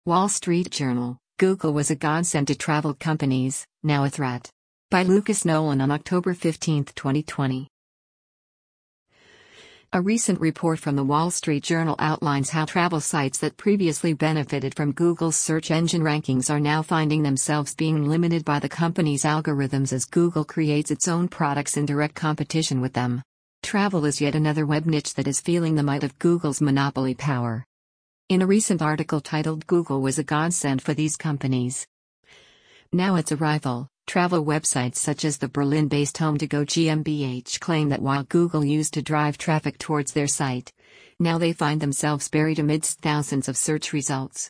Wall Street Journal: Google was a godsend to travel companies, now a threat. By Lucas Nolan on October 15, 2020. A recent report from the Wall Street Journal outlines how travel sites that previously benefited from Google's search engine rankings are now finding themselves being limited by the company's algorithms as Google creates its own products in direct competition with them. Travel is yet another web niche that is feeling the might of Google's monopoly power. In a recent article titled "Google was a godsend for these companies. Now it's a rival," travel websites such as the Berlin-based HomeToGo GmbH claim that while Google used to drive traffic towards their site, now they find themselves buried amidst thousands of search results.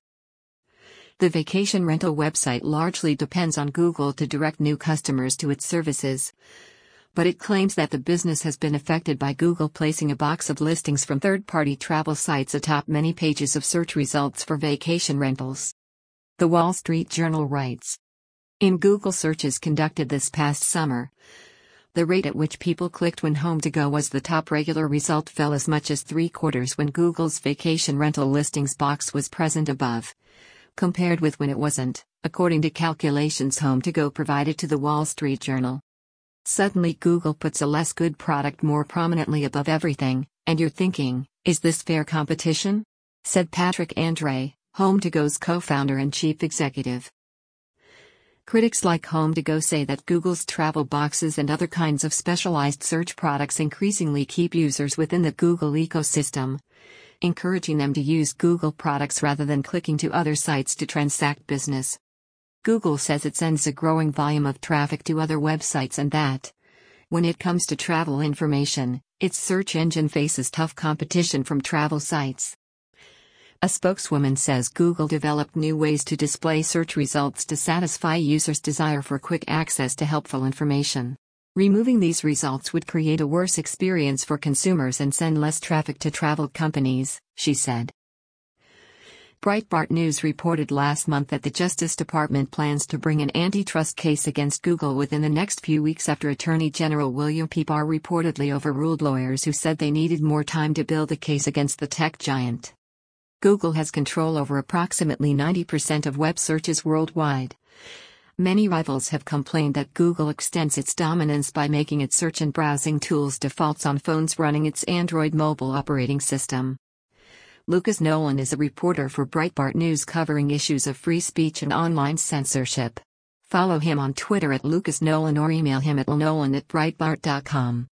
The vacation rental website largely depends on Google to direct new customers to its services, but it claims that the business has been affected by Google placing a box of listings from third-party travel sites atop many pages of search results for vacation rentals. The Wall Street Journal writes, in Google searches conducted this past summer, the rate at which people clicked when HomeToGo was the top regular result fell as much as 3/4 when Google's vacation rental listings box was present above, compared with when it wasn't, according to calculations HomeToGo provided to the Wall Street Journal. Suddenly Google puts a less good product more prominently above everything, and you're thinking, is this fair competition? Said Patrick Andre, HomeToGo's co-founder and chief executive. Critics like HomeToGo say that Google's travel boxes and other kinds of specialized search products increasingly keep users within the Google ecosystem, encouraging them to use Google products rather than clicking to other sites to transact business. Google says it sends a growing volume of traffic to other websites and that, when it comes to travel information, its search engine faces tough competition from travel sites. A spokeswoman says Google developed new ways to display search results to satisfy users' desire for quick access to helpful information. Removing these results would create a worse experience for consumers and send less traffic to travel companies, she said. Breitbart News reported last month that the Justice Department plans to bring an antitrust case against Google within the next few weeks after Attorney General William P. Barr reportedly overruled lawyers who said they needed more time to build a case against the tech giant. Google has control over approximately 90% of web searches worldwide. Many rivals have complained that Google extends its dominance by making its search and browsing tools defaults on phones running its Android mobile operating system. Lucas Nolan is a reporter for Breitbart News covering issues of free speech and online censorship. Follow him on Twitter @LucasNolan or email him at lnolan@breitbart.com.